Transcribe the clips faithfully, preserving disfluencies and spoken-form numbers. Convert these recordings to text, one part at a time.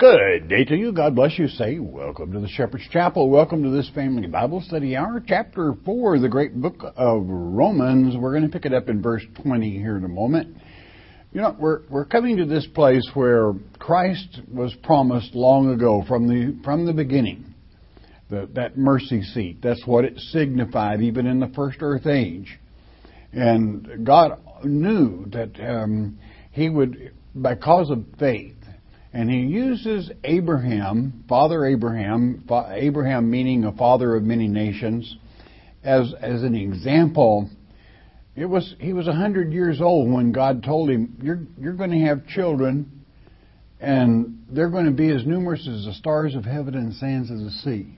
Good day to you. God bless you. Say, welcome to the Shepherd's Chapel. Welcome to this family Bible study hour. Chapter four, the great book of Romans. We're going to pick it up in verse twenty here in a moment. You know, we're we're coming to this place where Christ was promised long ago from the from the beginning. The, that mercy seat. That's what it signified even in the first earth age. And God knew that um, He would, because of faith, and He uses Abraham, Father Abraham, Abraham meaning a father of many nations, as as an example. It was he was a hundred years old when God told him, "You're you're going to have children, and they're going to be as numerous as the stars of heaven and the sands of the sea."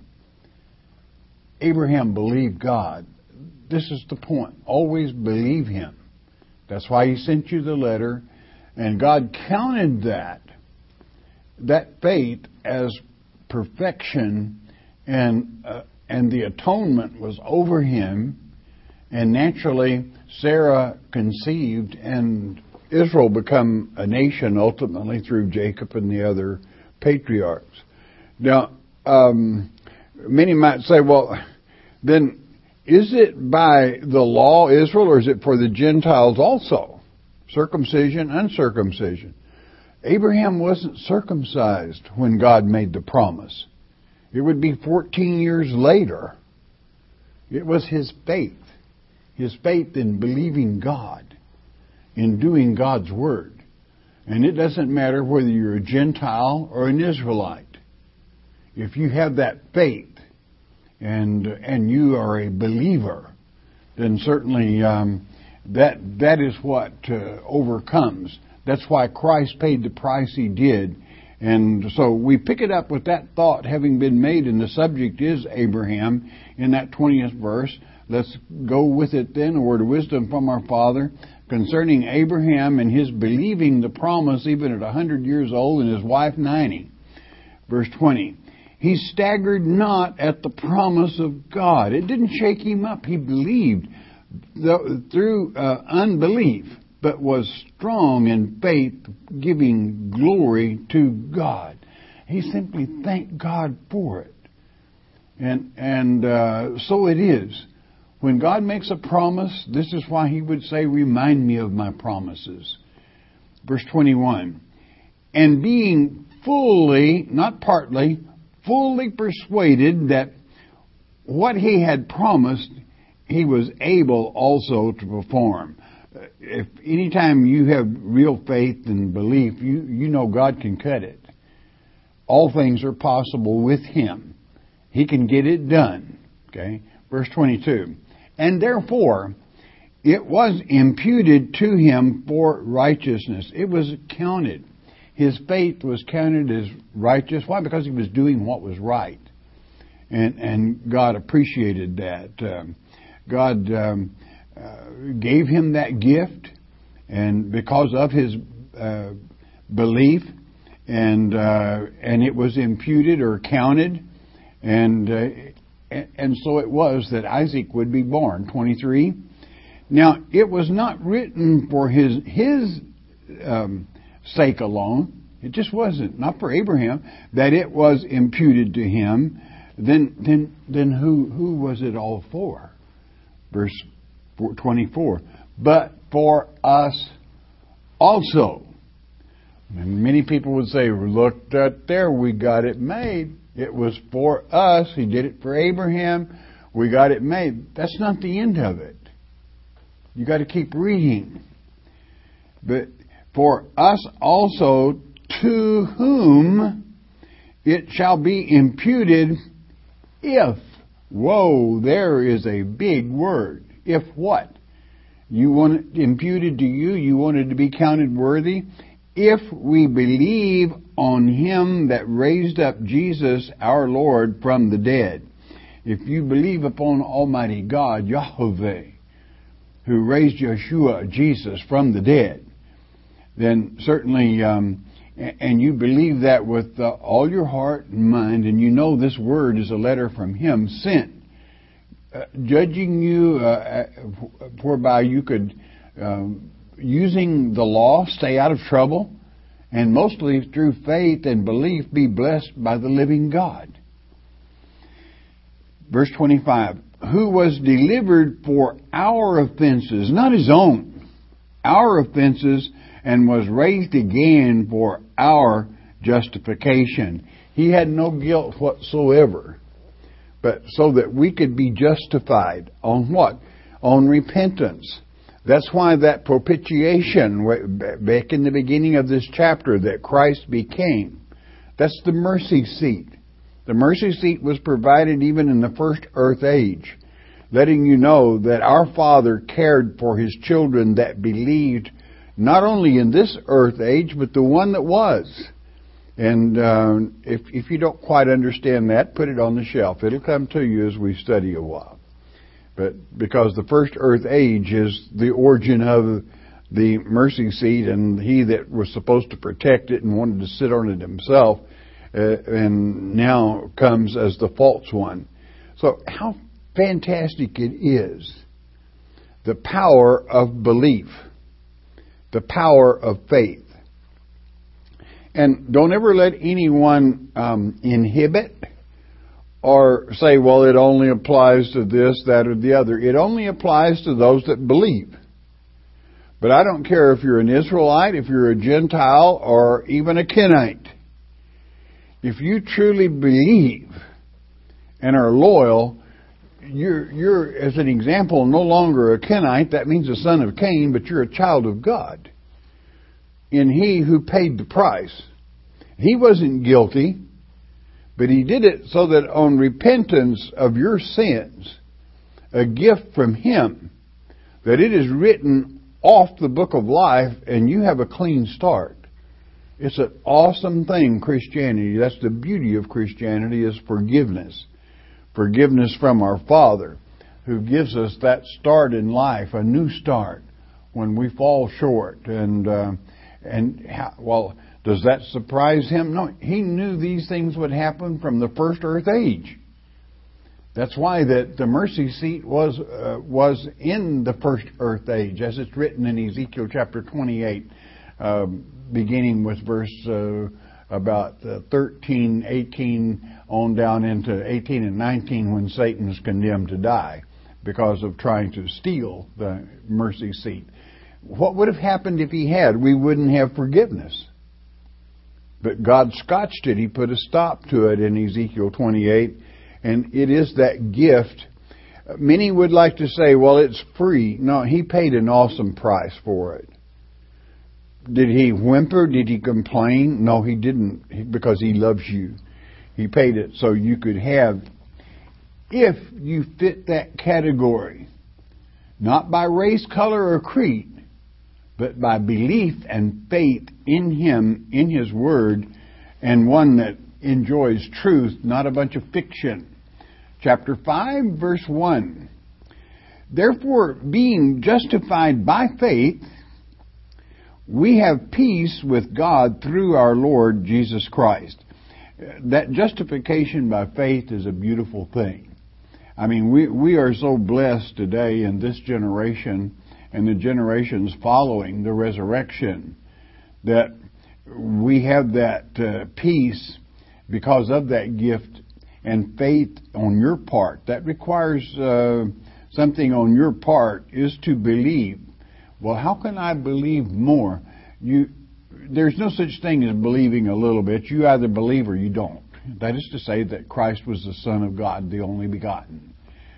Abraham believed God. This is the point. Always believe Him. That's why He sent you the letter, and God counted that. that faith as perfection, and uh, and the atonement was over him, and naturally Sarah conceived, and Israel become a nation ultimately through Jacob and the other patriarchs. Now, um, many might say, well, then is it by the law Israel, or is it for the Gentiles also? Circumcision, uncircumcision. Abraham wasn't circumcised when God made the promise. It would be fourteen years later. It was his faith. His faith in believing God, in doing God's word. And it doesn't matter whether you're a Gentile or an Israelite. If you have that faith and and you are a believer, then certainly um, that that is what uh, overcomes. That's why Christ paid the price He did. And so we pick it up with that thought having been made, and the subject is Abraham in that twentieth verse. Let's go with it then, a word of wisdom from our Father concerning Abraham and his believing the promise even at one hundred years old and his wife ninety. Verse twenty. He staggered not at the promise of God. It didn't shake him up. He believed through uh, unbelief, but was strong in faith, giving glory to God. He simply thanked God for it. And and uh, so it is. When God makes a promise, this is why He would say, "Remind me of my promises." Verse twenty-one. And being fully, not partly, fully persuaded that what He had promised, He was able also to perform. If anytime you have real faith and belief, you, you know God can cut it. All things are possible with Him. He can get it done. Okay? Verse twenty-two. And therefore, it was imputed to him for righteousness. It was counted. His faith was counted as righteous. Why? Because he was doing what was right. And, and God appreciated that. Um, God um, uh, gave him that gift, and because of his uh, belief, and uh, and it was imputed or counted, and uh, and so it was that Isaac would be born. twenty-three. Now it was not written for his his um, sake alone. It just wasn't, not for Abraham, that it was imputed to him. Then then then who who was it all for? Verse twenty-four. But for us also. And many people would say, look at there, we got it made. It was for us. He did it for Abraham. We got it made. That's not the end of it. You got to keep reading. But for us also, to whom it shall be imputed, if. Whoa, there is a big word. If what? You want it imputed to you? You want it to be counted worthy? If we believe on Him that raised up Jesus our Lord from the dead. If you believe upon Almighty God, Yahweh, who raised Yeshua, Jesus, from the dead, then certainly, um, and you believe that with uh, all your heart and mind, and you know this word is a letter from Him sent, uh, judging you, uh, whereby you could, um, using the law, stay out of trouble, and mostly through faith and belief be blessed by the living God. Verse twenty-five, who was delivered for our offenses, not his own, our offenses, and was raised again for our justification. He had no guilt whatsoever, but so that we could be justified on what? On repentance. That's why that propitiation, back in the beginning of this chapter, that Christ became, that's the mercy seat. The mercy seat was provided even in the first earth age, letting you know that our Father cared for His children that believed not only in this earth age, but the one that was. And uh, if, if you don't quite understand that, put it on the shelf. It'll come to you as we study a while. But because the first earth age is the origin of the mercy seat, and he that was supposed to protect it and wanted to sit on it himself, uh, and now comes as the false one. So how fantastic it is, the power of belief, the power of faith. And don't ever let anyone um, inhibit or say, well, it only applies to this, that, or the other. It only applies to those that believe. But I don't care if you're an Israelite, if you're a Gentile, or even a Kenite. If you truly believe and are loyal, you're, you're, as an example, no longer a Kenite. That means a son of Cain, but you're a child of God in He who paid the price. He wasn't guilty, but He did it so that on repentance of your sins, a gift from Him, that it is written off the book of life and you have a clean start. It's an awesome thing, Christianity. That's the beauty of Christianity, is forgiveness. Forgiveness from our Father, who gives us that start in life, a new start, when we fall short. And, uh, and how, well, does that surprise Him? No, He knew these things would happen from the first earth age. That's why that the mercy seat was uh, was in the first earth age, as it's written in Ezekiel chapter twenty-eight, uh, beginning with verse uh, about uh, thirteen, eighteen, on down into eighteen and nineteen, when Satan was condemned to die because of trying to steal the mercy seat. What would have happened if he had? We wouldn't have forgiveness. But God scotched it. He put a stop to it in Ezekiel twenty-eight. And it is that gift. Many would like to say, well, it's free. No, He paid an awesome price for it. Did He whimper? Did He complain? No, He didn't, because He loves you. He paid it so you could have, if you fit that category, not by race, color, or creed, but by belief and faith in Him, in His Word, and one that enjoys truth, not a bunch of fiction. Chapter five, verse one. Therefore, being justified by faith, we have peace with God through our Lord Jesus Christ. That justification by faith is a beautiful thing. I mean, we, we are so blessed today in this generation and the generations following the resurrection that we have that uh, peace because of that gift and faith on your part. That requires uh, something on your part, is to believe. Well, how can I believe more? You, there's no such thing as believing a little bit. You either believe or you don't. That is to say that Christ was the Son of God, the only begotten.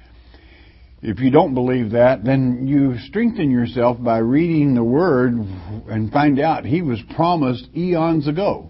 If you don't believe that, then you strengthen yourself by reading the Word and find out He was promised eons ago.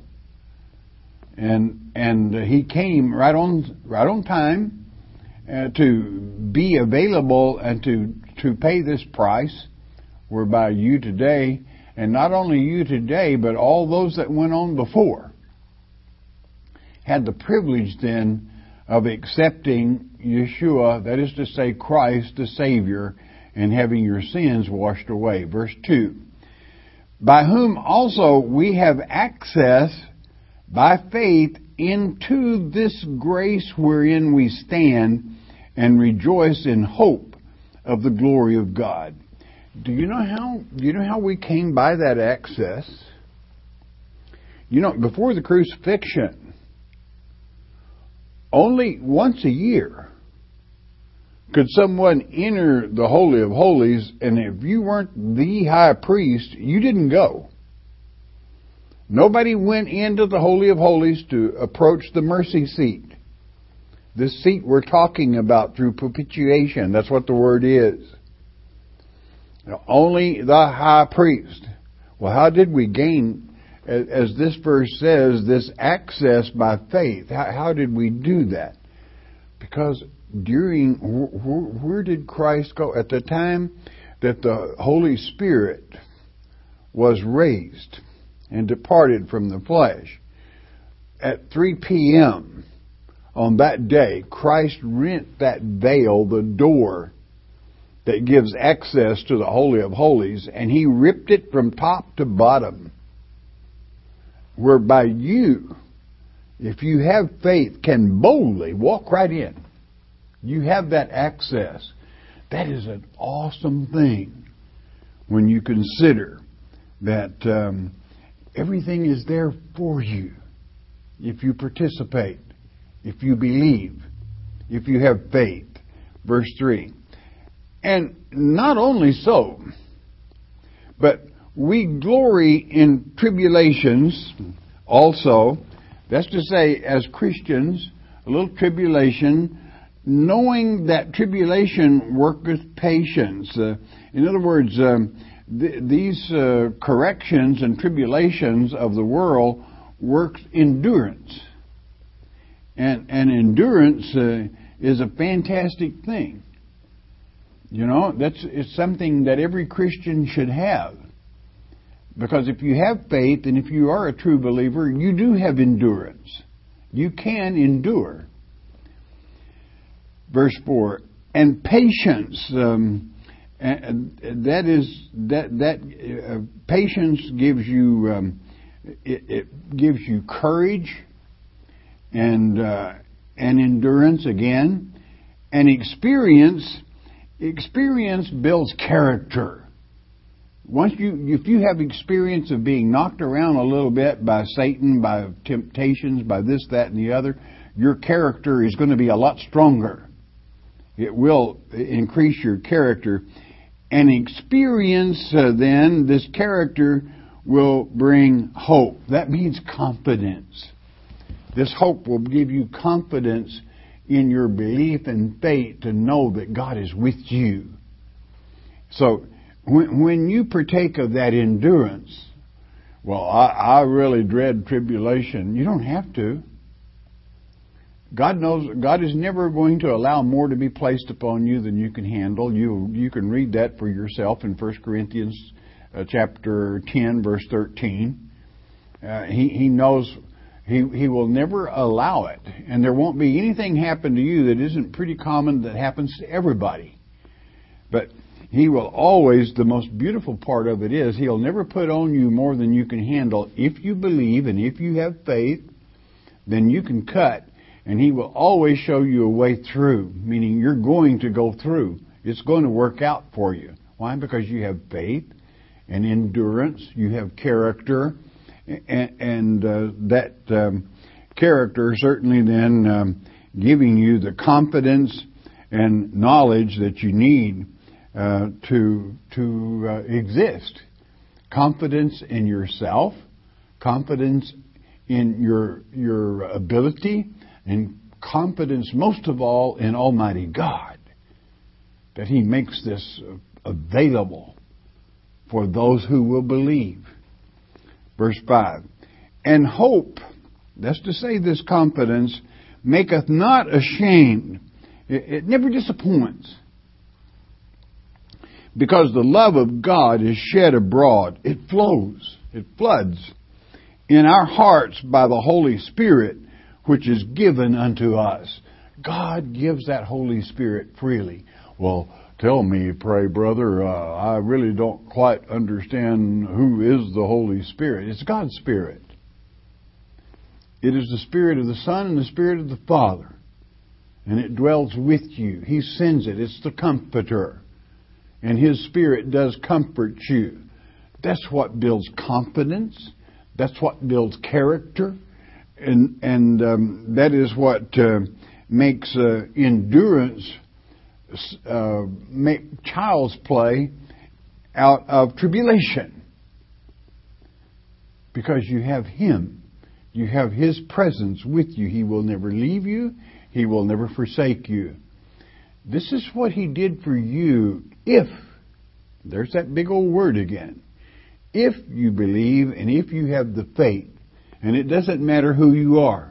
And and He came right on right on time uh, to be available and to to pay this price, whereby you today, and not only you today, but all those that went on before, had the privilege then of accepting Yeshua, that is to say Christ the Savior, and having your sins washed away. Verse two, by whom also we have access by faith into this grace wherein we stand, and rejoice in hope of the glory of God. Do you know how? Do you know how we came by that access? You know, before the crucifixion, only once a year could someone enter the Holy of Holies, and if you weren't the high priest, you didn't go. Nobody went into the Holy of Holies to approach the mercy seat. This seat we're talking about through propitiation, that's what the word is. Only the high priest. Well, how did we gain, as this verse says, this access by faith? How, how did we do that? Because during, where did Christ go? At the time that the Holy Spirit was raised and departed from the flesh, at three p.m. on that day, Christ rent that veil, the door that gives access to the Holy of Holies, and He ripped it from top to bottom, whereby you, if you have faith, can boldly walk right in. You have that access. That is an awesome thing when you consider that um, everything is there for you if you participate, if you believe, if you have faith. Verse three. And not only so, but we glory in tribulations also. That's to say, as Christians, a little tribulation, knowing that tribulation worketh patience. Uh, in other words, um, th- these uh, corrections and tribulations of the world works endurance. And, and endurance uh, is a fantastic thing. You know, that's it's something that every Christian should have. Because if you have faith and if you are a true believer, you do have endurance. You can endure. Verse four, and patience. Um, and that is that that uh, patience gives you um, it, it gives you courage and uh, and endurance again, and experience. Experience builds character. Once you, if you have experience of being knocked around a little bit by Satan, by temptations, by this, that, and the other, your character is going to be a lot stronger. It will increase your character. And experience, uh, then, this character will bring hope. That means confidence. This hope will give you confidence in your belief and faith to know that God is with you. So, when, when you partake of that endurance, well, I, I really dread tribulation. You don't have to. God knows, God is never going to allow more to be placed upon you than you can handle. You you can read that for yourself in First Corinthians uh, chapter ten, verse thirteen. Uh, he, he knows He he will never allow it. And there won't be anything happen to you that isn't pretty common that happens to everybody. But He will always, the most beautiful part of it is, He'll never put on you more than you can handle. If you believe and if you have faith, then you can cut. And He will always show you a way through, meaning you're going to go through. It's going to work out for you. Why? Because you have faith and endurance. You have character. And, and uh, that um, character certainly then um, giving you the confidence and knowledge that you need uh, to to uh, exist. Confidence in yourself, confidence in your your ability, and confidence most of all in Almighty God, that He makes this available for those who will believe. Verse five, and hope, that's to say this confidence, maketh not ashamed. It, it never disappoints. Because the love of God is shed abroad. It flows, it floods in our hearts by the Holy Spirit, which is given unto us. God gives that Holy Spirit freely. Well, tell me, pray, brother, uh, I really don't quite understand who is the Holy Spirit. It's God's Spirit. It is the Spirit of the Son and the Spirit of the Father. And it dwells with you. He sends it. It's the Comforter. And His Spirit does comfort you. That's what builds confidence. That's what builds character, and and um, that is what uh, makes uh, endurance uh, make child's play out of tribulation. Because you have Him. You have His presence with you. He will never leave you. He will never forsake you. This is what He did for you if, there's that big old word again, if you believe and if you have the faith. And it doesn't matter who you are.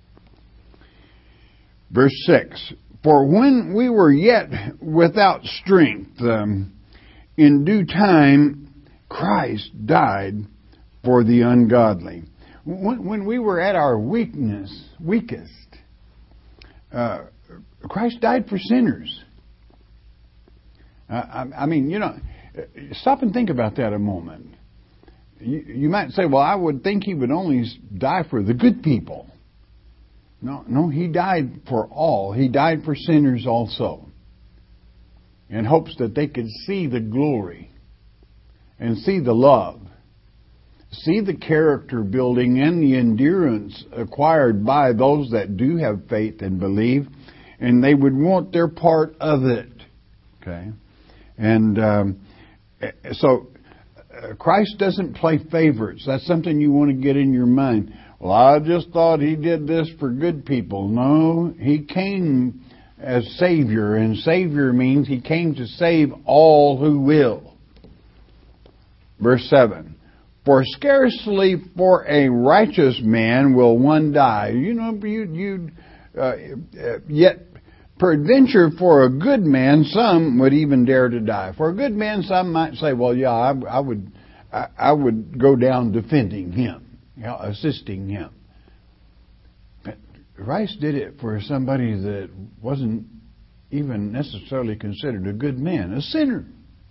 Verse six, for when we were yet without strength, um, in due time Christ died for the ungodly. When, when we were at our weakness, weakest, uh, Christ died for sinners. Uh, I, I mean, you know, stop and think about that a moment. You, you might say, well, I would think He would only die for the good people. No, no, He died for all. He died for sinners also. In hopes that they could see the glory and see the love. See the character building and the endurance acquired by those that do have faith and believe. And they would want their part of it. Okay? And um, so uh, Christ doesn't play favorites. That's something you want to get in your mind. Well, I just thought He did this for good people. No, He came as Savior. And Savior means He came to save all who will. Verse seven. For scarcely for a righteous man will one die. You know, you, you, uh, yet peradventure for a good man, some would even dare to die. For a good man, some might say, well, yeah, I, I would, I, I would go down defending him, you know, assisting him. But Christ did it for somebody that wasn't even necessarily considered a good man, a sinner.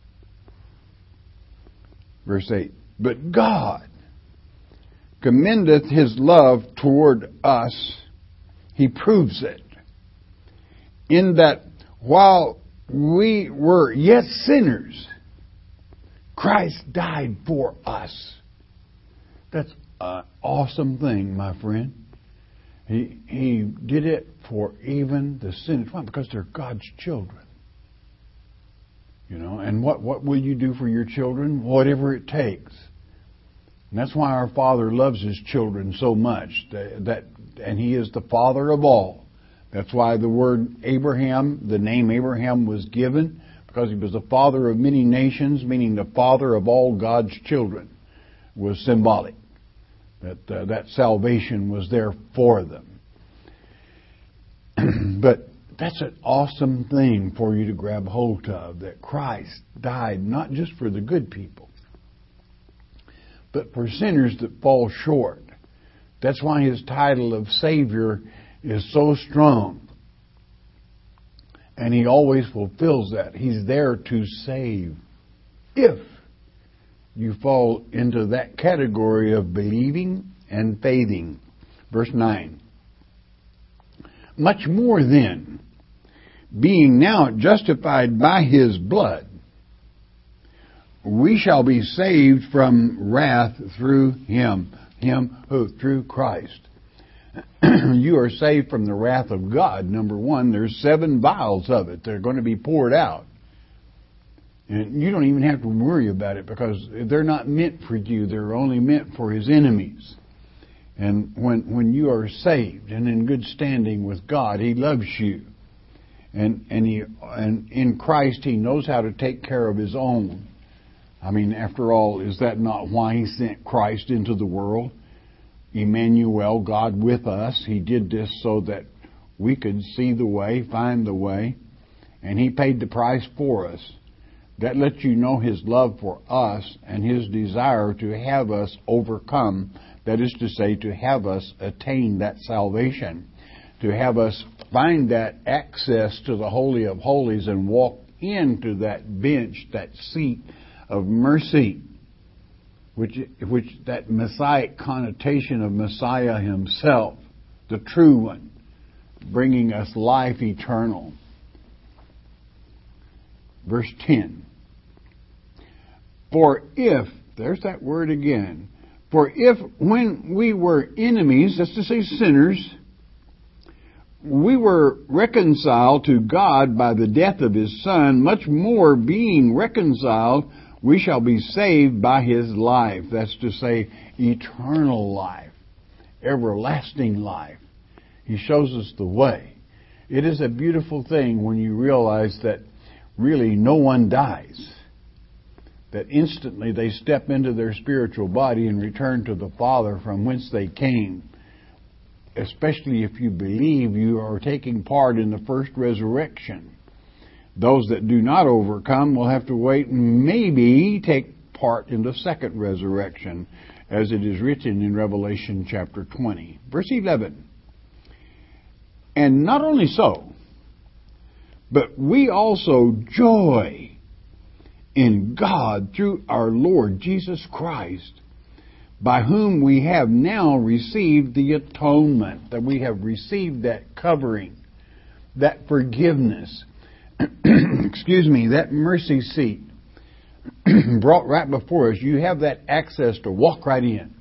Verse eight. But God commendeth His love toward us. He proves it. In that while we were yet sinners, Christ died for us. That's an awesome thing, my friend. He, he did it for even the sinners. Why? Because they're God's children. You know, and what, what will you do for your children? Whatever it takes. And that's why our Father loves His children so much. That, that and He is the Father of all. That's why the word Abraham, the name Abraham was given, because he was the father of many nations, meaning the father of all God's children, was symbolic. That uh, that salvation was there for them. But that's an awesome thing for you to grab hold of, that Christ died not just for the good people, but for sinners that fall short. That's why His title of Savior is so strong. And He always fulfills that. He's there to save. If you fall into that category of believing and faithing. Verse nine. Much more then, being now justified by His blood, we shall be saved from wrath through Him. Him who? Through Christ. You are saved from the wrath of God. Number one, there's seven vials of it. They're going to be poured out. And you don't even have to worry about it, because they're not meant for you. They're only meant for His enemies. And when when you are saved and in good standing with God, He loves you. And and he and in Christ He knows how to take care of His own. I mean, after all, is that not why He sent Christ into the world? Emmanuel, God with us. He did this so that we could see the way, find the way, and He paid the price for us. That lets you know His love for us and His desire to have us overcome. That is to say, to have us attain that salvation, to have us find that access to the Holy of Holies and walk into that bench, that seat of mercy, which, which that Messiah connotation of Messiah Himself, the true one, bringing us life eternal. Verse ten. For if, there's that word again, For if when we were enemies, that's to say sinners, we were reconciled to God by the death of His Son, much more being reconciled, we shall be saved by His life. That's to say, eternal life, everlasting life. He shows us the way. It is a beautiful thing when you realize that really no one dies. That instantly they step into their spiritual body and return to the Father from whence they came. Especially if you believe you are taking part in the first resurrection. Those that do not overcome will have to wait and maybe take part in the second resurrection, as it is written in Revelation chapter twenty. Verse eleven. And not only so, but we also joy in God through our Lord Jesus Christ, by whom we have now received the atonement, that we have received that covering, that forgiveness, excuse me, that mercy seat brought right before us. You have that access to walk right in,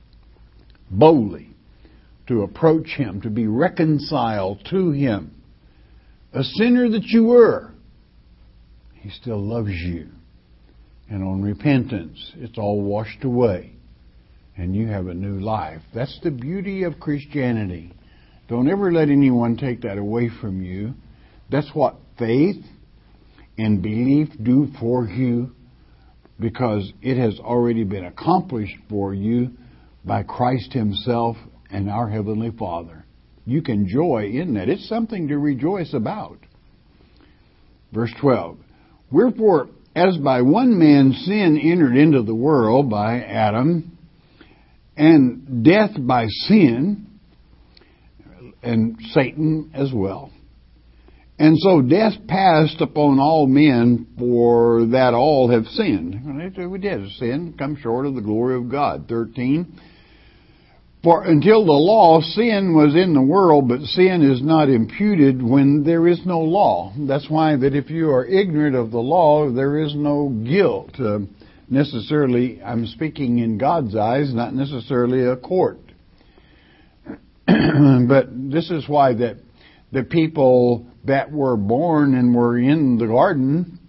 boldly, to approach Him, to be reconciled to Him. A sinner that you were, He still loves you. And on repentance, it's all washed away. And you have a new life. That's the beauty of Christianity. Don't ever let anyone take that away from you. That's what faith and belief do for you, because it has already been accomplished for you by Christ Himself and our Heavenly Father. You can joy in that. It's something to rejoice about. Verse twelve. Wherefore, as by one man sin entered into the world by Adam, and death by sin, and Satan as well. And so death passed upon all men, for that all have sinned. We did sin, come short of the glory of God. thirteen. For until the law, sin was in the world, but sin is not imputed when there is no law. That's why that if you are ignorant of the law, there is no guilt. Uh, necessarily, I'm speaking in God's eyes, not necessarily a court. But this is why that the people that were born and were in the garden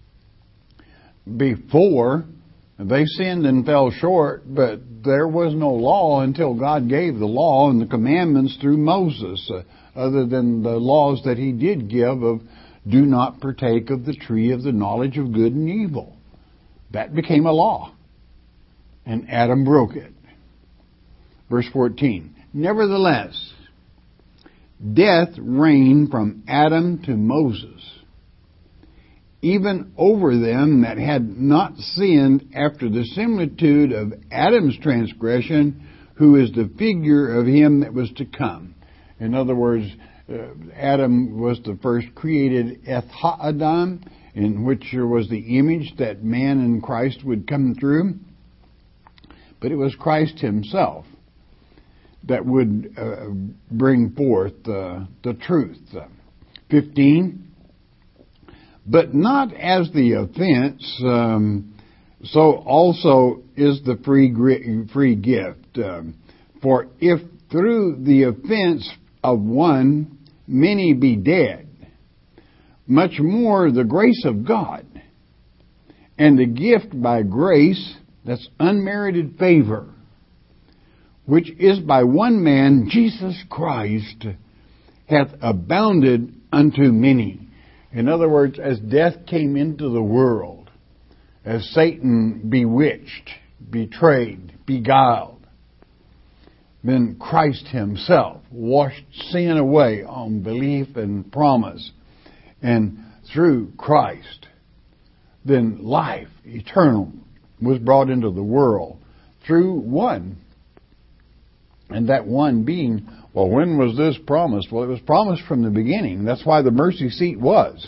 before, they sinned and fell short, but there was no law until God gave the law and the commandments through Moses, uh, other than the laws that He did give of do not partake of the tree of the knowledge of good and evil. That became a law, and Adam broke it. Verse fourteen. Nevertheless, death reigned from Adam to Moses, even over them that had not sinned after the similitude of Adam's transgression, who is the figure of him that was to come. In other words, uh, Adam was the first created Eth Ha-Adam, in which there was the image that man in Christ would come through. But it was Christ Himself that would uh, bring forth uh, the truth. fifteen. But not as the offense, um, so also is the free free gift. Um, for if through the offense of one many be dead, much more the grace of God and the gift by grace, that's unmerited favor, which is by one man, Jesus Christ, hath abounded unto many. In other words, as death came into the world, as Satan bewitched, betrayed, beguiled, then Christ Himself washed sin away on belief and promise. And through Christ, then life eternal was brought into the world through one. And that one being, well, when was this promised? Well, it was promised from the beginning. That's why the mercy seat was.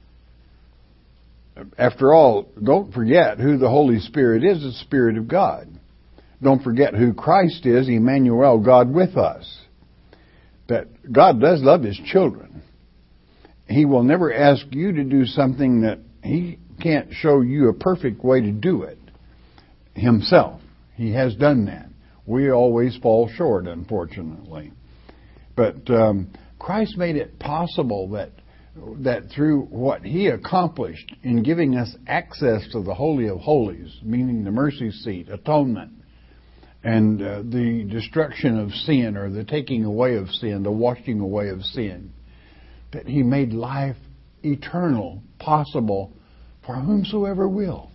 After all, don't forget who the Holy Spirit is, the Spirit of God. Don't forget who Christ is, Emmanuel, God with us. That God does love His children. He will never ask you to do something that He can't show you a perfect way to do it Himself. He has done that. We always fall short, unfortunately. But um, Christ made it possible that that through what He accomplished in giving us access to the Holy of Holies, meaning the mercy seat, atonement, and uh, the destruction of sin, or the taking away of sin, the washing away of sin, that He made life eternal possible for whomsoever will.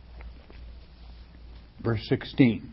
Verse sixteen.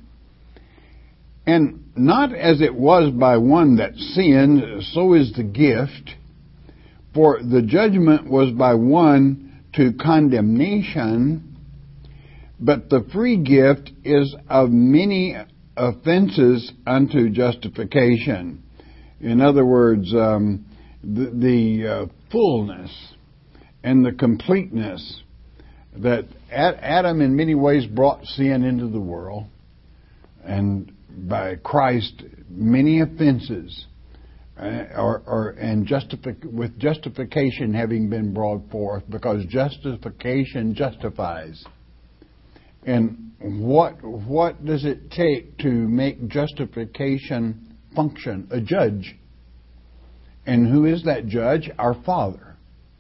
And not as it was by one that sinned, so is the gift. For the judgment was by one to condemnation, but the free gift is of many offenses unto justification. In other words, um, the, the uh, fullness and the completeness that Adam in many ways brought sin into the world, and by Christ many offenses, uh, or, or and justific- with justification having been brought forth, because justification justifies. And what what does it take to make justification function? A judge. And who is that judge? Our Father.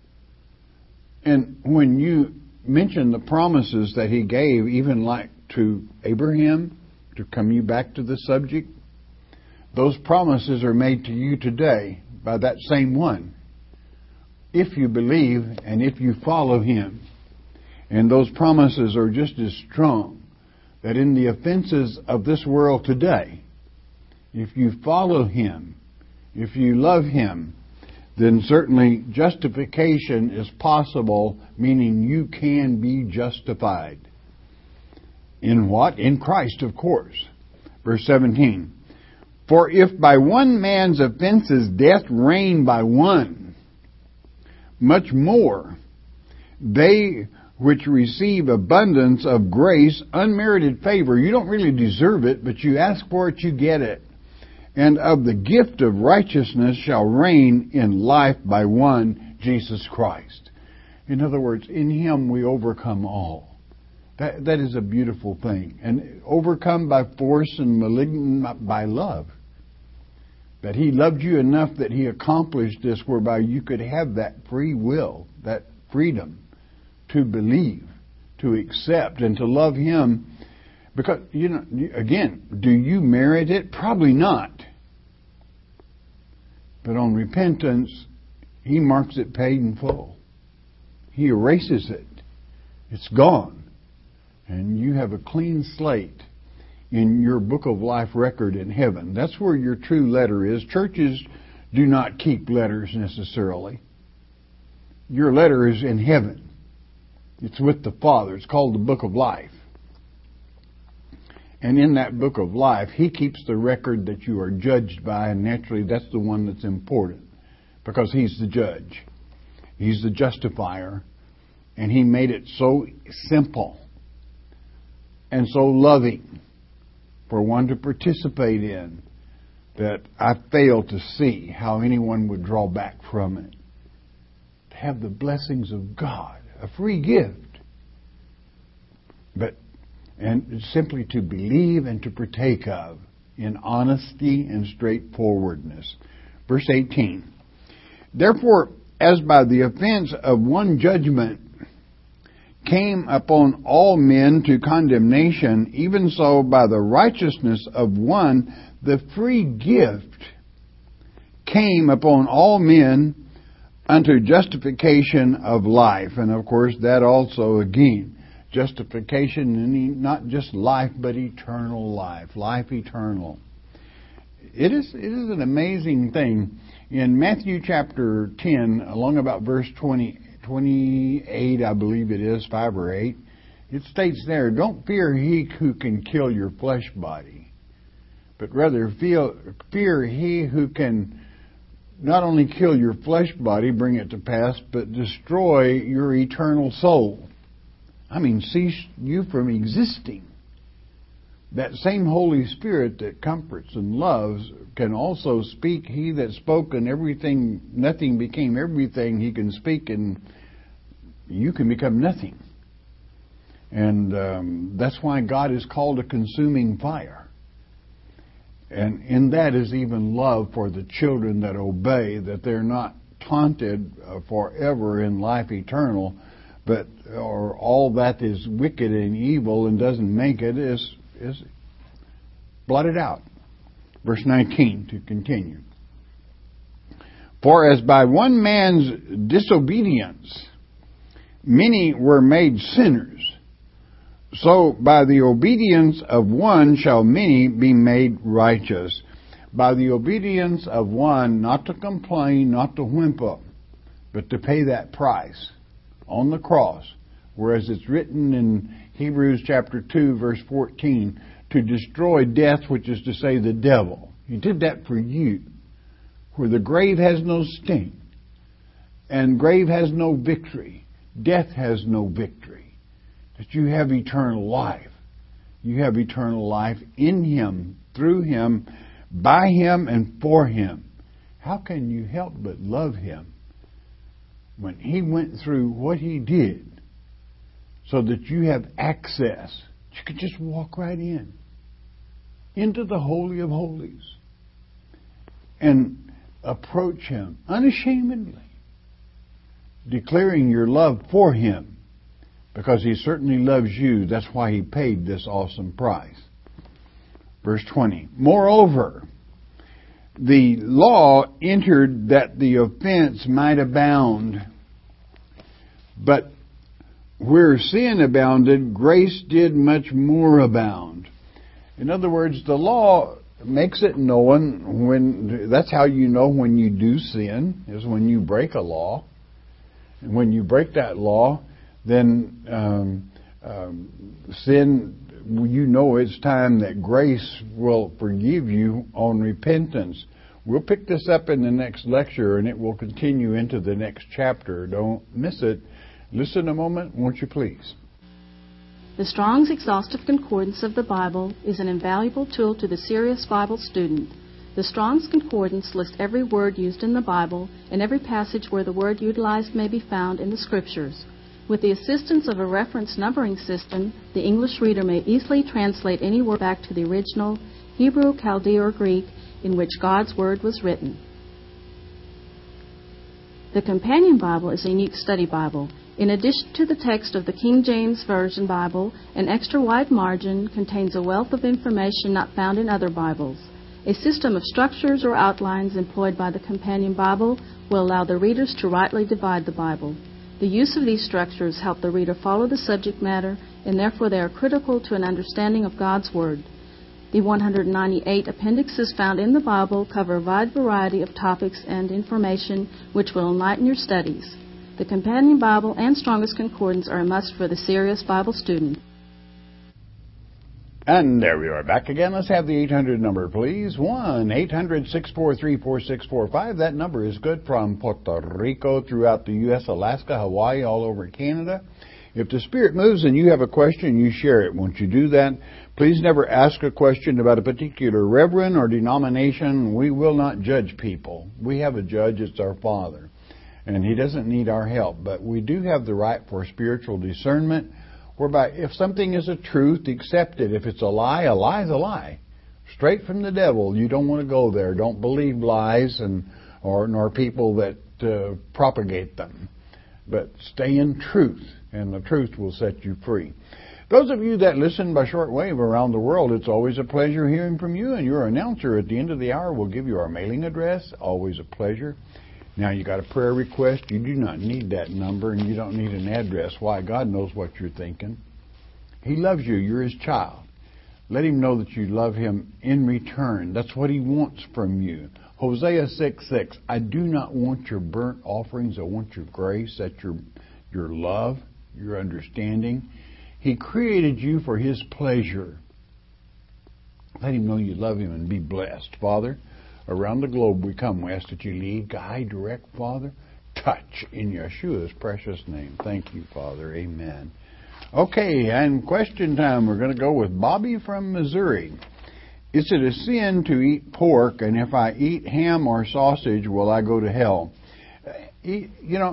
And when you mention the promises that He gave, even like to Abraham, to come you back to the subject, those promises are made to you today by that same one, if you believe and if you follow Him. And those promises are just as strong, that in the offenses of this world today, if you follow Him, if you love Him, then certainly justification is possible, meaning you can be justified. In what? In Christ, of course. Verse seventeen. For if by one man's offenses death reigned by one, much more they which receive abundance of grace, unmerited favor. You don't really deserve it, but you ask for it, you get it. And of the gift of righteousness shall reign in life by one, Jesus Christ. In other words, in Him we overcome all. That, that is a beautiful thing. And overcome by force and malignant by love. That He loved you enough that He accomplished this whereby you could have that free will, that freedom to believe, to accept, and to love Him. Because, you know, again, do you merit it? Probably not. But on repentance, He marks it paid in full. He erases it. It's gone. And you have a clean slate in your book of life record in heaven. That's where your true letter is. Churches do not keep letters necessarily. Your letter is in heaven. It's with the Father. It's called the book of life. And in that book of life, He keeps the record that you are judged by, and naturally that's the one that's important, because He's the judge. He's the justifier, and He made it so simple and so loving for one to participate in that I fail to see how anyone would draw back from it. To have the blessings of God, a free gift, but and simply to believe and to partake of in honesty and straightforwardness. Verse eighteen. Therefore, as by the offense of one judgment came upon all men to condemnation, even so by the righteousness of one the free gift came upon all men unto justification of life. And of course that also again, justification, not just life, but eternal life. Life eternal. It is, it is an amazing thing. In Matthew chapter ten, along about verse twenty, twenty-eight, I believe it is, five or eight, it states there, don't fear he who can kill your flesh body, but rather feel, fear he who can not only kill your flesh body, bring it to pass, but destroy your eternal soul. I mean, cease you from existing. That same Holy Spirit that comforts and loves can also speak. He that spoke and everything, nothing became everything, He can speak and you can become nothing. And um, that's why God is called a consuming fire. And in that is even love for the children that obey, that they're not taunted uh, forever in life eternal, but or all that is wicked and evil and doesn't make it is is blotted out. Verse nineteen to continue. For as by one man's disobedience many were made sinners, so by the obedience of one shall many be made righteous. By the obedience of one, not to complain, not to whimper, but to pay that price on the cross. Whereas it's written in Hebrews chapter two, verse fourteen, to destroy death, which is to say the devil. He did that for you, where the grave has no sting, and grave has no victory. Death has no victory. That you have eternal life. You have eternal life in Him, through Him, by Him, and for Him. How can you help but love Him when He went through what He did so that you have access? You could just walk right in, into the Holy of Holies, and approach Him unashamedly, declaring your love for Him, because He certainly loves you. That's why He paid this awesome price. Verse twenty. Moreover, the law entered that the offense might abound. But where sin abounded, grace did much more abound. In other words, the law makes it known when, that's how you know when you do sin, is when you break a law. And when you break that law, then um, um, sin, you know it's time that grace will forgive you on repentance. We'll pick this up in the next lecture, and it will continue into the next chapter. Don't miss it. Listen a moment, won't you please? The Strong's Exhaustive Concordance of the Bible is an invaluable tool to the serious Bible student. The Strong's Concordance lists every word used in the Bible and every passage where the word utilized may be found in the Scriptures. With the assistance of a reference numbering system, the English reader may easily translate any word back to the original Hebrew, Chaldee, or Greek in which God's Word was written. The Companion Bible is a unique study Bible. In addition to the text of the King James Version Bible, an extra wide margin contains a wealth of information not found in other Bibles. A system of structures or outlines employed by the Companion Bible will allow the readers to rightly divide the Bible. The use of these structures help the reader follow the subject matter, and therefore they are critical to an understanding of God's Word. The one hundred ninety-eight appendixes found in the Bible cover a wide variety of topics and information which will enlighten your studies. The Companion Bible and Strong's Concordance are a must for the serious Bible student. And there we are back again. Let's have the eight hundred number, please. one eight hundred six four three four six four five. That number is good from Puerto Rico, throughout the U S, Alaska, Hawaii, all over Canada. If the Spirit moves and you have a question, you share it. Won't you do that? Please never ask a question about a particular reverend or denomination. We will not judge people. We have a judge. It's our Father. And He doesn't need our help. But we do have the right for spiritual discernment, whereby if something is a truth, accept it. If it's a lie, a lie is a lie. Straight from the devil. You don't want to go there. Don't believe lies and or nor people that uh, propagate them. But stay in truth, and the truth will set you free. Those of you that listen by shortwave around the world, it's always a pleasure hearing from you, and your announcer at the end of the hour will give you our mailing address. Always a pleasure. Now, you got a prayer request. You do not need that number, and you don't need an address. Why? God knows what you're thinking. He loves you. You're His child. Let Him know that you love Him in return. That's what He wants from you. Hosea six six, I do not want your burnt offerings. I want your grace. That's your, your love, your understanding. He created you for His pleasure. Let Him know you love Him and be blessed. Father, around the globe we come. We ask that you lead, guide, direct, Father. Touch in Yeshua's precious name. Thank you, Father. Amen. Okay, and question time. We're going to go with Bobby from Missouri. Is it a sin to eat pork, and if I eat ham or sausage, will I go to hell? You know,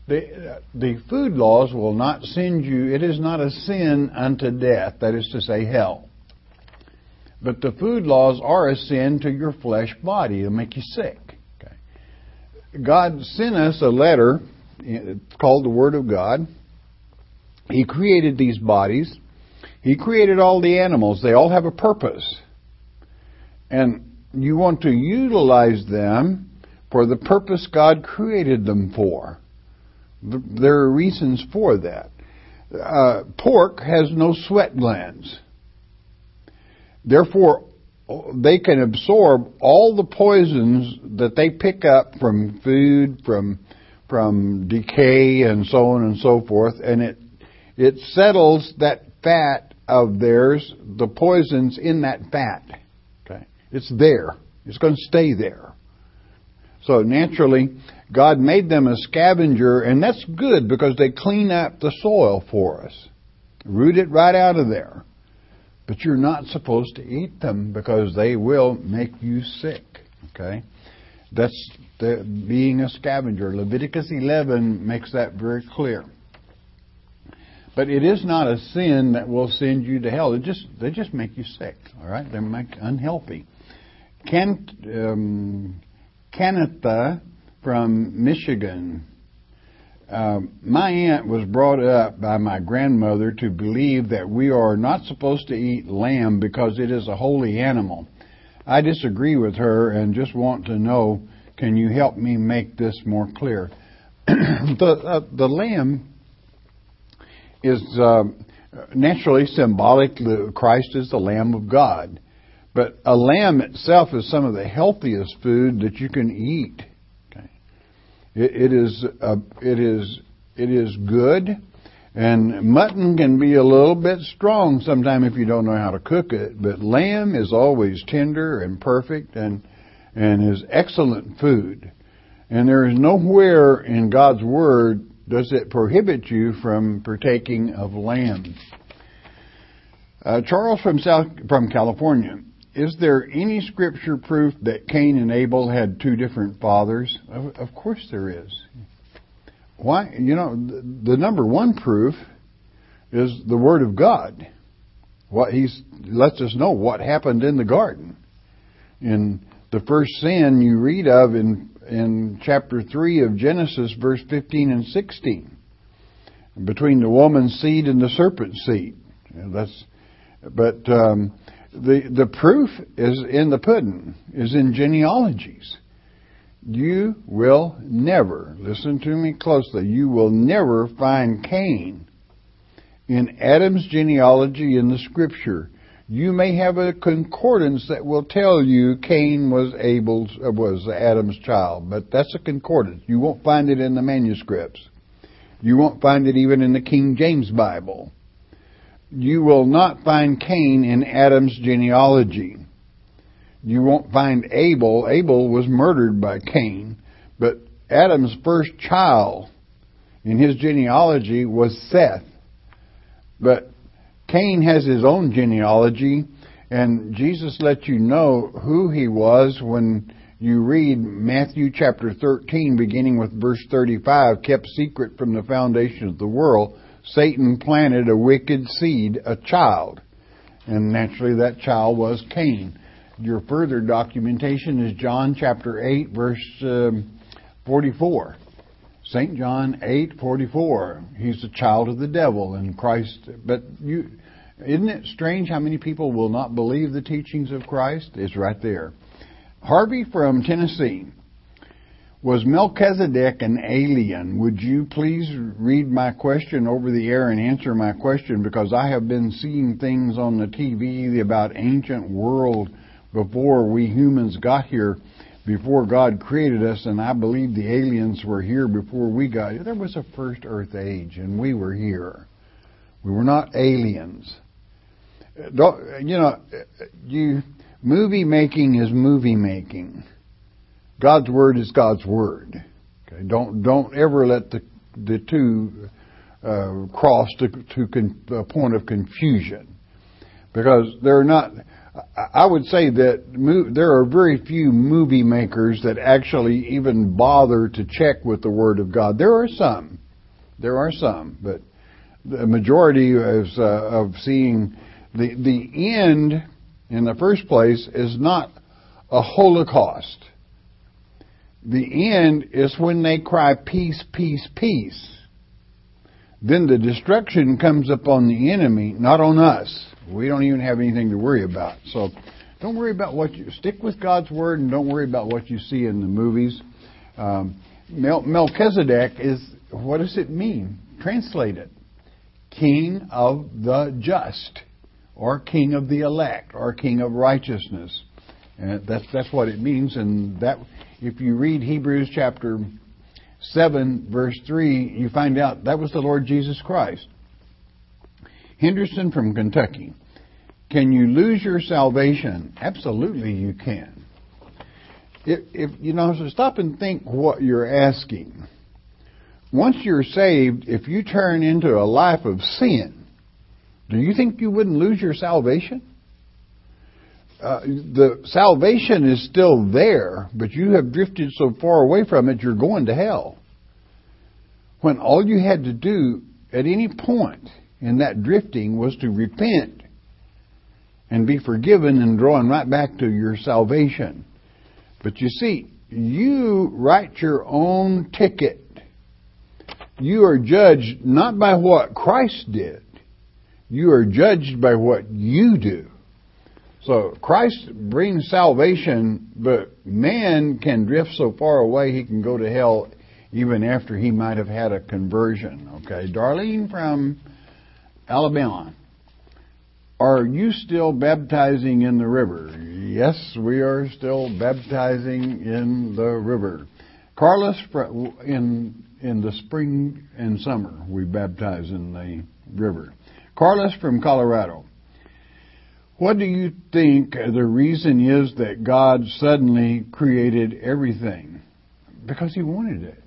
The, the food laws will not send you, it is not a sin unto death, that is to say hell. But the food laws are a sin to your flesh body. It'll make you sick. Okay. God sent us a letter, it's called the Word of God. He created these bodies. He created all the animals. They all have a purpose. And you want to utilize them for the purpose God created them for. There are reasons for that. Uh, pork has no sweat glands. Therefore, they can absorb all the poisons that they pick up from food, from from decay, and so on and so forth, and it it settles that fat of theirs, the poisons in that fat. Okay, it's there. It's going to stay there. So naturally, God made them a scavenger, and that's good because they clean up the soil for us. Root it right out of there. But you're not supposed to eat them because they will make you sick. Okay? That's the, being a scavenger. Leviticus eleven makes that very clear. But it is not a sin that will send you to hell. It just they just make you sick. All right? They make unhealthy. Can um, Kennetha from Michigan. Uh, my aunt was brought up by my grandmother to believe that we are not supposed to eat lamb because it is a holy animal. I disagree with her and just want to know, can you help me make this more clear? the, uh, the lamb is uh, naturally symbolic. Christ is the Lamb of God. But a lamb itself is some of the healthiest food that you can eat. Okay, it, it is uh, it is it is good, and mutton can be a little bit strong sometimes if you don't know how to cook it. But lamb is always tender and perfect, and and is excellent food. And there is nowhere in God's Word does it prohibit you from partaking of lamb. Uh, Charles from South from California. Is there any scripture proof that Cain and Abel had two different fathers? Of, of course there is. Why? You know, the, the number one proof is the Word of God. What He's lets us know what happened in the garden. In the first sin you read of in in chapter three of Genesis, verse fifteen and sixteen, between the woman's seed and the serpent's seed. You know, that's but. Um, The the proof is in the pudding, is in genealogies. You will never, listen to me closely, you will never find Cain in Adam's genealogy in the Scripture. You may have a concordance that will tell you Cain was Abel's, was Adam's child, but that's a concordance. You won't find it in the manuscripts. You won't find it even in the King James Bible. You will not find Cain in Adam's genealogy. You won't find Abel. Abel was murdered by Cain. But Adam's first child in his genealogy was Seth. But Cain has his own genealogy, and Jesus let you know who he was when you read Matthew chapter thirteen, beginning with verse thirty-five, kept secret from the foundation of the world. Satan planted a wicked seed, a child. And naturally that child was Cain. Your further documentation is John chapter eight, verse um, forty-four. Saint John eight forty-four. He's a child of the devil, and Christ. But you, isn't it strange how many people will not believe the teachings of Christ? It's right there. Harvey from Tennessee. Was Melchizedek an alien? Would you please read my question over the air and answer my question, because I have been seeing things on the T V about ancient world before we humans got here, before God created us, and I believe the aliens were here before we got here. There was a first earth age, and we were here. We were not aliens. Don't, you know, you movie making is movie making. God's Word is God's Word. Okay? Don't don't ever let the the two uh, cross to, to con, a point of confusion, because they're not. I would say that mo- there are very few movie makers that actually even bother to check with the Word of God. There are some, There are some, but the majority is uh, of seeing the the end in the first place is not a holocaust. The end is when they cry peace, peace, peace. Then the destruction comes upon the enemy, not on us. We don't even have anything to worry about. So don't worry about what you stick with God's word, and don't worry about what you see in the movies. Um, Mel, Melchizedek is, what does it mean? Translate it. King of the just, or king of the elect, or king of righteousness. And that's that's what it means. And that, if you read Hebrews chapter seven, verse three, you find out that was the Lord Jesus Christ. Henderson from Kentucky. Can you lose your salvation? Absolutely you can. If, if you know, so stop and think what you're asking. Once you're saved, if you turn into a life of sin, do you think you wouldn't lose your salvation? Uh, the salvation is still there, but you have drifted so far away from it, you're going to hell. When all you had to do at any point in that drifting was to repent and be forgiven and drawn right back to your salvation. But you see, you write your own ticket. You are judged not by what Christ did. You are judged by what you do. So Christ brings salvation, but man can drift so far away he can go to hell even after he might have had a conversion. Okay, Darlene from Alabama. Are you still baptizing in the river? Yes, we are still baptizing in the river. Carlos, in in the spring and summer, we baptize in the river. Carlos from Colorado. What do you think the reason is that God suddenly created everything? Because He wanted it.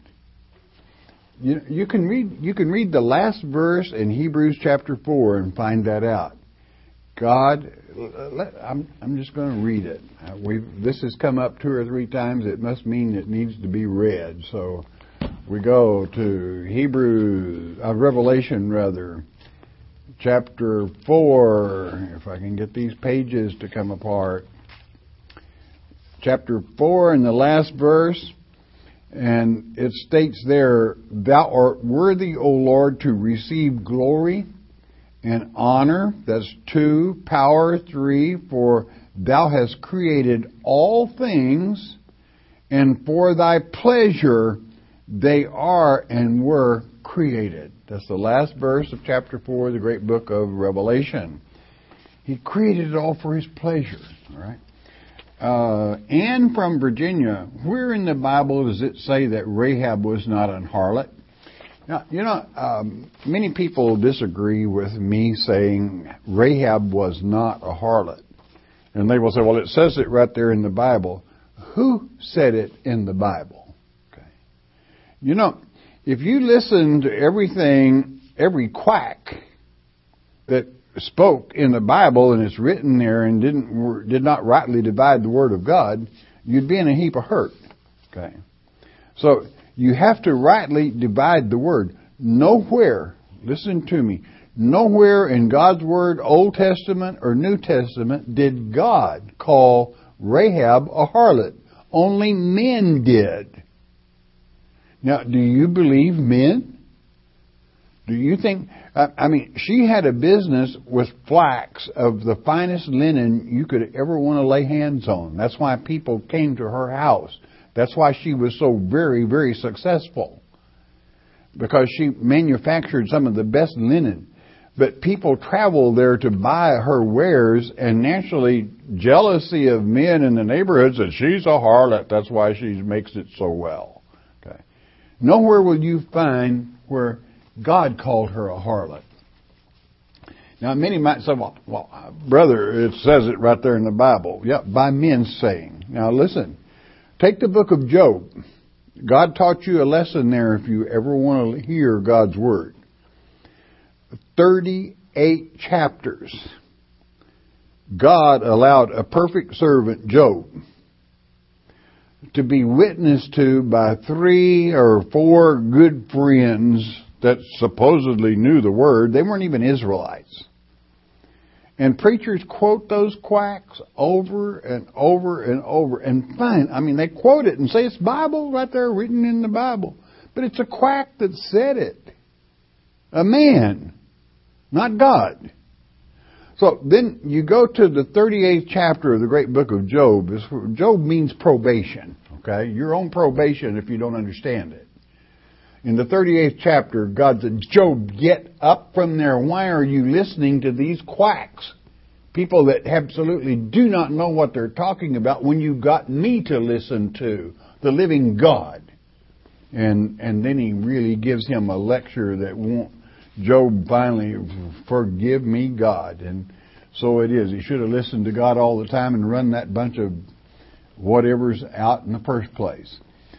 You, you can read you can read the last verse in Hebrews chapter four and find that out. God, let, I'm I'm just going to read it. We this has come up two or three times. It must mean it needs to be read. So we go to Hebrews, uh, Revelation rather, chapter four. If I can get these pages to come apart. Chapter four in the last verse. And it states there, Thou art worthy, O Lord, to receive glory and honor. That's two. Power, three. For Thou hast created all things, and for Thy pleasure they are and were created. That's the last verse of chapter four of the great book of Revelation. He created it all for His pleasure. All right. Uh, Anne from Virginia, where in the Bible does it say that Rahab was not an harlot? Now, you know, um, many people disagree with me saying Rahab was not a harlot. And they will say, well, it says it right there in the Bible. Who said it in the Bible? Okay. You know, if you listen to everything, every quack that spoke in the Bible and it's written there and didn't did not rightly divide the Word of God, you'd be in a heap of hurt. Okay, so you have to rightly divide the Word. Nowhere, listen to me, nowhere in God's Word, Old Testament or New Testament, did God call Rahab a harlot. Only men did. Now, do you believe men? Do you think, I mean, she had a business with flax of the finest linen you could ever want to lay hands on. That's why people came to her house. That's why she was so very, very successful. Because she manufactured some of the best linen. But people traveled there to buy her wares, and naturally, jealousy of men in the neighborhood said, she's a harlot. That's why she makes it so well. Okay. Nowhere will you find where God called her a harlot. Now, many might say, well, well, brother, it says it right there in the Bible. Yeah, by men's saying. Now, listen. Take the book of Job. God taught you a lesson there if you ever want to hear God's Word. thirty-eight chapters. God allowed a perfect servant, Job, to be witnessed to by three or four good friends that supposedly knew the Word. They weren't even Israelites. And preachers quote those quacks over and over and over. And fine, I mean, they quote it and say it's Bible right there written in the Bible. But it's a quack that said it. A man, not God. So then you go to the thirty-eighth chapter of the great book of Job. Job means probation. Okay? You're on probation if you don't understand it. In the thirty-eighth chapter, God said, Job, get up from there. Why are you listening to these quacks? People that absolutely do not know what they're talking about when you got me to listen to, the living God. And and then he really gives him a lecture that won't, Job finally, forgive me, God. And so it is. He should have listened to God all the time and run that bunch of whatever's out in the first place.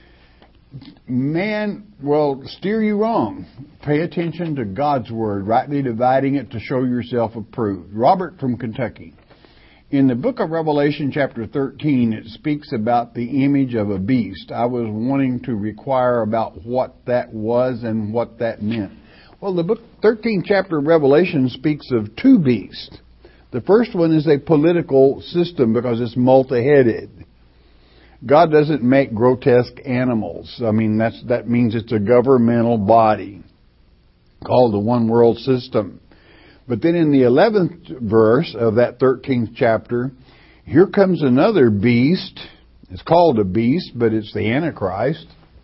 Man will steer you wrong. Pay attention to God's Word, rightly dividing it to show yourself approved. Robert from Kentucky. In the book of Revelation chapter thirteen, it speaks about the image of a beast. I was wanting to inquire about what that was and what that meant. Well, the book thirteenth chapter of Revelation speaks of two beasts. The first one is a political system because it's multi-headed. God doesn't make grotesque animals. I mean, that's that means it's a governmental body called the one world system. But then in the eleventh verse of that thirteenth chapter, here comes another beast. It's called a beast, but it's the Antichrist.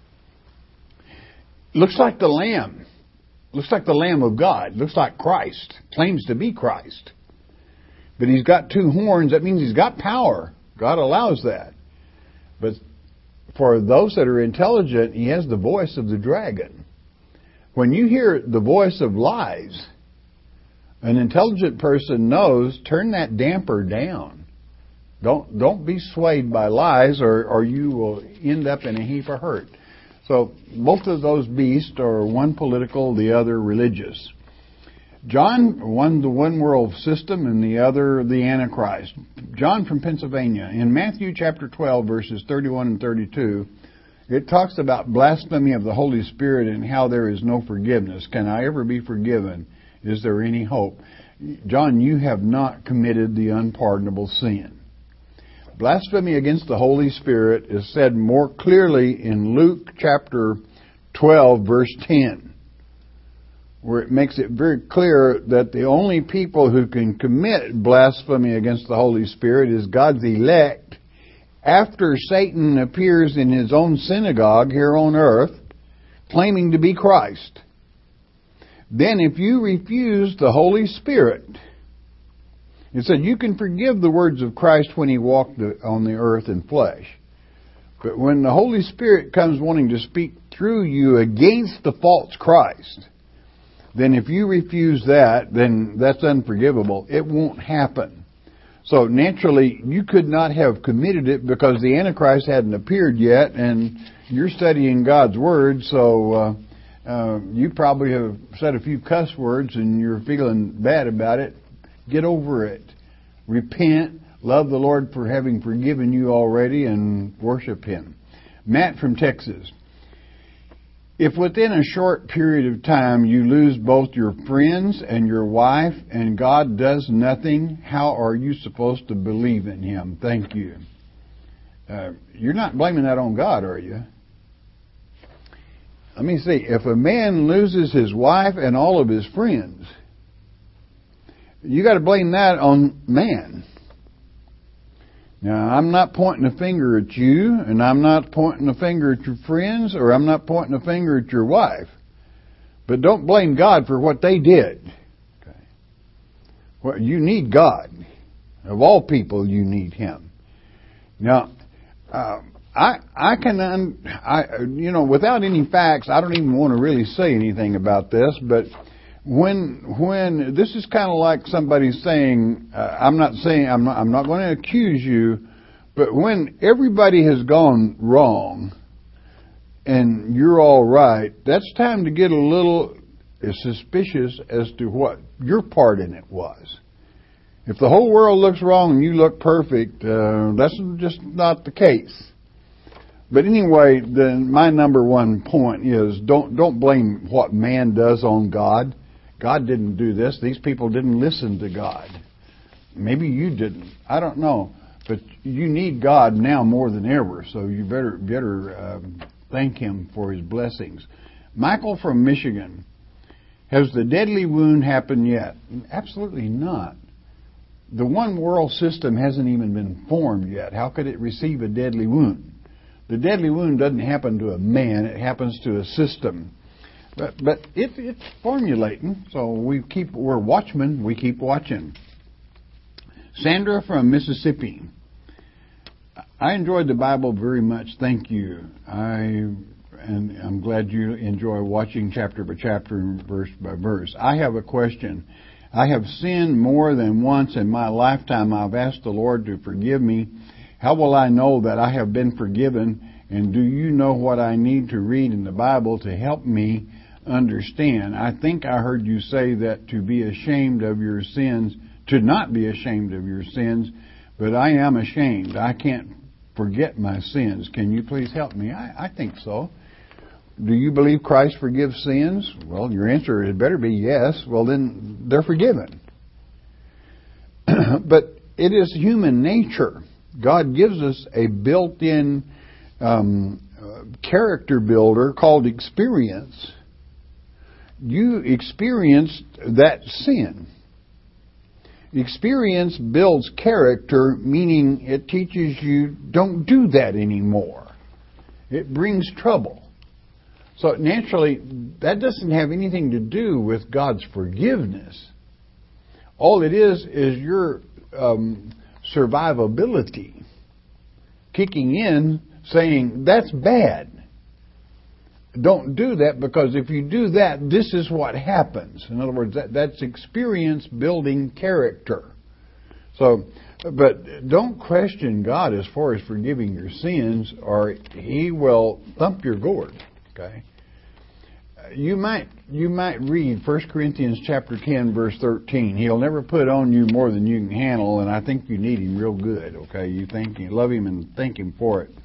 Looks like the Lamb. Looks like the Lamb of God. Looks like Christ. Claims to be Christ. But he's got two horns. That means he's got power. God allows that. But for those that are intelligent, he has the voice of the dragon. When you hear the voice of lies, an intelligent person knows, turn that damper down. Don't don't be swayed by lies, or, or you will end up in a heap of hurt. So both of those beasts are one political, the other religious. John, one the one world system, and the other the Antichrist. John from Pennsylvania. In Matthew chapter twelve, verses thirty-one and thirty-two, it talks about blasphemy of the Holy Spirit and how there is no forgiveness. Can I ever be forgiven? Is there any hope? John, you have not committed the unpardonable sin. Blasphemy against the Holy Spirit is said more clearly in Luke chapter twelve, verse ten. Where it makes it very clear that the only people who can commit blasphemy against the Holy Spirit is God's elect after Satan appears in his own synagogue here on earth claiming to be Christ. Then if you refuse the Holy Spirit, it said you can forgive the words of Christ when he walked on the earth in flesh. But when the Holy Spirit comes wanting to speak through you against the false Christ, then if you refuse that, then that's unforgivable. It won't happen. So naturally, you could not have committed it because the Antichrist hadn't appeared yet, and you're studying God's Word, so uh, uh, you probably have said a few cuss words and you're feeling bad about it. Get over it. Repent. Love the Lord for having forgiven you already and worship Him. Matt from Texas. If within a short period of time you lose both your friends and your wife and God does nothing, how are you supposed to believe in Him? Thank you. Uh, you're not blaming that on God, are you? Let me see. If a man loses his wife and all of his friends, you got to blame that on man. Now, I'm not pointing a finger at you, and I'm not pointing a finger at your friends, or I'm not pointing a finger at your wife. But don't blame God for what they did. Okay. Well, you need God. Of all people, you need Him. Now, uh, I I can, un, I you know, without any facts, I don't even want to really say anything about this, but When when this is kind of like somebody saying, uh, I'm not saying I'm not I'm not going to accuse you, but when everybody has gone wrong and you're all right, that's time to get a little suspicious as to what your part in it was. If the whole world looks wrong and you look perfect, uh, that's just not the case. But anyway, then my number one point is don't don't blame what man does on God. God didn't do this. These people didn't listen to God. Maybe you didn't. I don't know. But you need God now more than ever, so you better better um, thank Him for His blessings. Michael from Michigan. Has the deadly wound happened yet? Absolutely not. The one world system hasn't even been formed yet. How could it receive a deadly wound? The deadly wound doesn't happen to a man. It happens to a system. But but it, it's formulating, so we keep, we're watchmen. We keep watching. Sandra from Mississippi. I enjoyed the Bible very much. Thank you. I and I'm glad you enjoy watching chapter by chapter and verse by verse. I have a question. I have sinned more than once in my lifetime. I've asked the Lord to forgive me. How will I know that I have been forgiven? And do you know what I need to read in the Bible to help me understand? I think I heard you say that to be ashamed of your sins, to not be ashamed of your sins, but I am ashamed. I can't forget my sins. Can you please help me? I, I think so. Do you believe Christ forgives sins? Well, your answer had better be yes. Well, then they're forgiven. But it is human nature. God gives us a built-in um, uh, character builder called experience. You experienced that sin. Experience builds character, meaning it teaches you don't do that anymore. It brings trouble. So naturally, that doesn't have anything to do with God's forgiveness. All it is is your um, survivability kicking in, saying, that's bad. Don't do that, because if you do that, this is what happens. In other words, that, that's experience building character. So, but don't question God as far as forgiving your sins, or He will thump your gourd. Okay. You might you might read First Corinthians chapter ten, verse thirteen. He'll never put on you more than you can handle, and I think you need Him real good. Okay, you think you love Him and thank Him for it.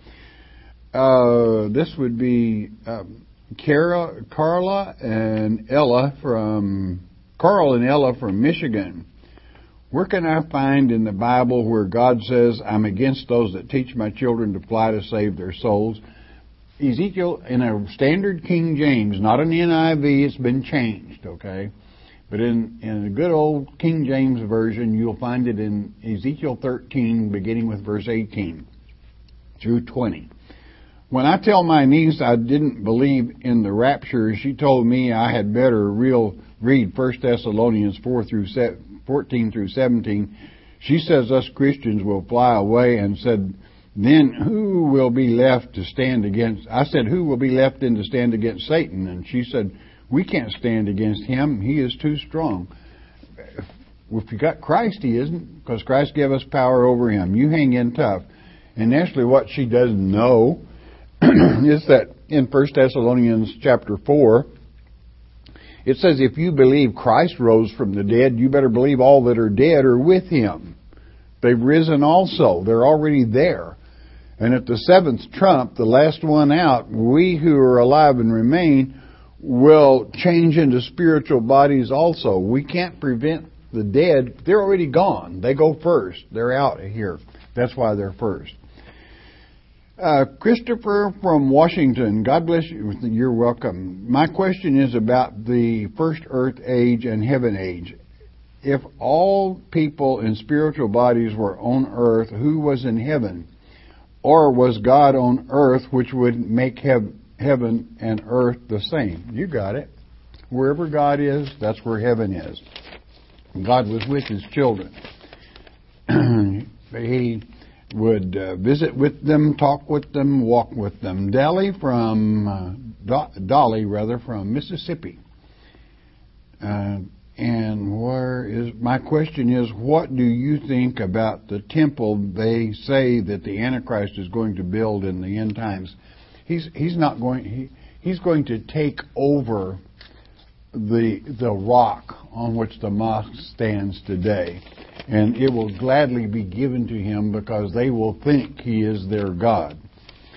Uh, this would be um, Cara, Carla and Ella from Carl and Ella from Michigan. Where can I find in the Bible where God says, "I'm against those that teach my children to fly to save their souls"? Ezekiel, in a standard King James, not an N I V, it's been changed, okay? But in, in a good old King James version, you'll find it in Ezekiel thirteen, beginning with verse eighteen through twenty. When I tell my niece I didn't believe in the rapture, she told me I had better real read First Thessalonians four through fourteen through seventeen. She says us Christians will fly away, and said, then who will be left to stand against? I said, who will be left then to stand against Satan? And she said, we can't stand against him. He is too strong. If you got Christ, he isn't, because Christ gave us power over him. You hang in tough. And actually what she doesn't know is that in First Thessalonians chapter four, it says, if you believe Christ rose from the dead, you better believe all that are dead are with him. They've risen also. They're already there. And at the seventh trump, the last one out, we who are alive and remain will change into spiritual bodies also. We can't prevent the dead. They're already gone. They go first. They're out of here. That's why they're first. Uh, Christopher from Washington, God bless you. You're welcome. My question is about the first earth age and heaven age. If all people in spiritual bodies were on earth, who was in heaven? Or was God on earth, which would make hev- heaven and earth the same? You got it. Wherever God is, that's where heaven is. God was with his children. He would uh, visit with them, talk with them, walk with them. Dolly from uh, Do- Dolly, rather, from Mississippi. Uh, and where is my question is, what do you think about the temple they say that the Antichrist is going to build in the end times? He's he's not going. He, he's going to take over the the rock on which the mosque stands today, and it will gladly be given to him because they will think he is their God.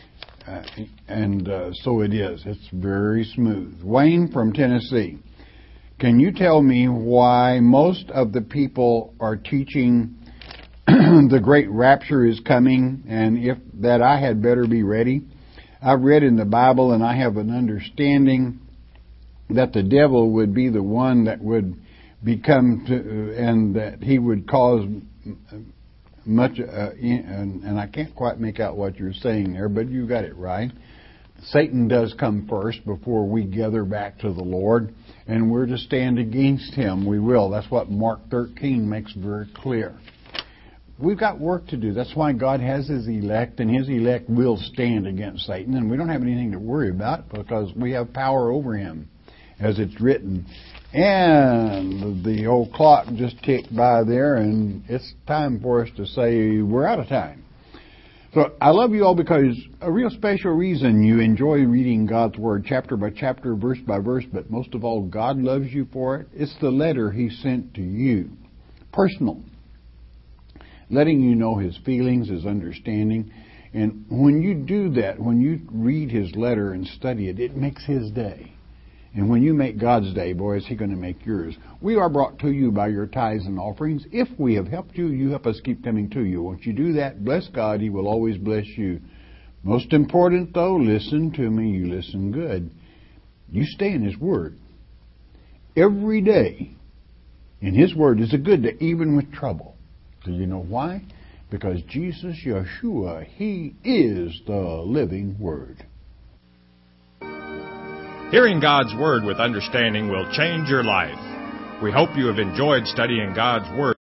Uh, and uh, so it is. It's very smooth. Wayne from Tennessee. Can you tell me why most of the people are teaching the great rapture is coming, and if that I had better be ready? I've read in the Bible, and I have an understanding that the devil would be the one that would become, to, and that he would cause much, uh, and, and I can't quite make out what you're saying there, but you got it right. Satan does come first before we gather back to the Lord, and we're to stand against him. We will. That's what Mark thirteen makes very clear. We've got work to do. That's why God has His elect, and His elect will stand against Satan, and we don't have anything to worry about because we have power over him, as it's written. And the old clock just ticked by there, and it's time for us to say we're out of time. So I love you all because a real special reason you enjoy reading God's Word chapter by chapter, verse by verse, but most of all, God loves you for it. It's the letter He sent to you. Personal. Letting you know His feelings, His understanding. And when you do that, when you read His letter and study it, it makes His day. And when you make God's day, boy, is He going to make yours. We are brought to you by your tithes and offerings. If we have helped you, you help us keep coming to you. Once you do that, bless God. He will always bless you. Most important, though, listen to me. You listen good. You stay in His Word. Every day in His Word is a good day, even with trouble. Do you know why? Because Jesus, Yeshua, He is the living Word. Hearing God's Word with understanding will change your life. We hope you have enjoyed studying God's Word